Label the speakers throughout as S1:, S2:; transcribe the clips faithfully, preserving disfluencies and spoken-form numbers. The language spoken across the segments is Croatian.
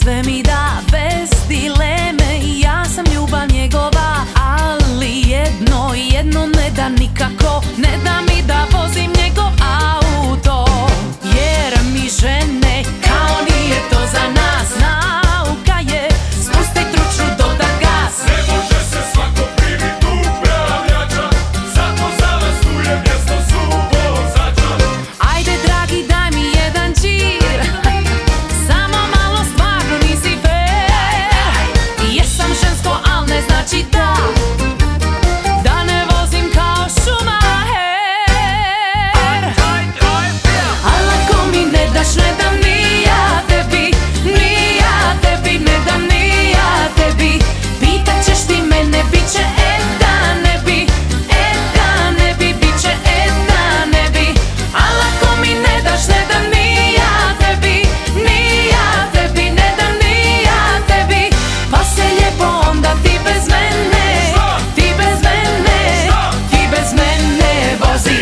S1: sve mi da bez dileme. Ja sam ljubav njegova, ali jedno, jedno ne da nikako. Ne da mi da vozim njegov auto, jer mi žene kao nije to za nas. Nauka je spusti truču, dodar gas.
S2: Ne može se svako primit upravljača, zato za vas tu je mjesto suvozača.
S1: Ajde dragi daj mi jedan džir, samo malo stvarno nisi fair. Jesam žensko al ne znači da, da ne vozim kao Schumacher. Al ako mi ne daš ne dam ni ja tebi, ni ja tebi ne dam ni ja tebi. Pitat ćeš ti mene, bit će e da ne bi, e da ne bi, bit će e da ne bi. Al ako mi ne daš ne dam ni ja tebi, ni ja tebi ne dam ni ja tebi. Pa se lijepo onda ti bez mene, ti bez mene, ti bez mene vozi.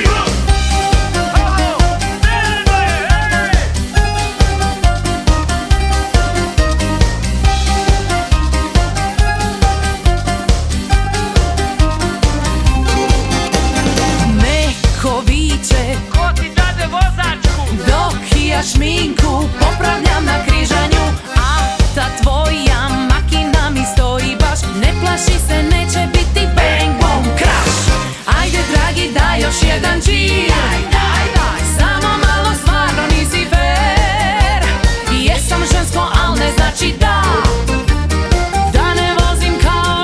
S1: Neko viče,
S3: Ko ti dade vozačku?
S1: dok ja šminku popravljam na križanju. A ta tvoja makina mi stoji baš, ne plaši se, neće biti bang boom crash. Ajde dragi daj još jedan džir, samo malo stvarno nisi fair. Jesam žensko al ne znači da, da ne vozim kao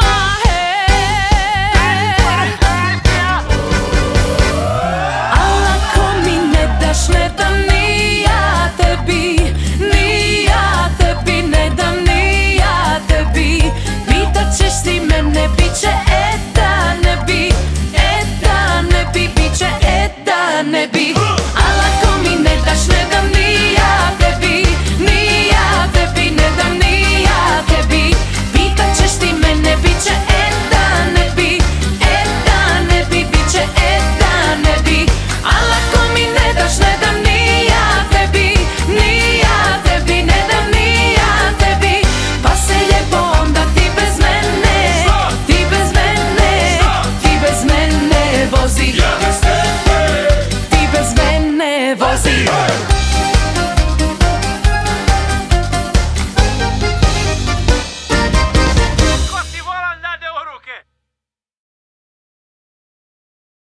S1: Schumacher. Al ako mi ne daš ne dam ni ja tebi, ni ja tebi ne dam ni ja tebi. Pitat ćeš ti mene, bit će e da ne bi, e da ne bi, bit će e da ne bi. Al ako mi ne daš ne dam ni ja tebi, ni ja tebi ne dam ni ja tebi. Pitat ćeš ti mene, bit će e da ne bi, e da ne bi, bit će e da ne bi. Al ako mi ne daš ne dam ni ja tebi, ni ja tebi ne dam ni ja tebi. Pa se lijepo onda ti bez mene, ti bez mene, ti bez mene vozi.
S2: Ja bez tebe,
S1: Ti bez mene vozi.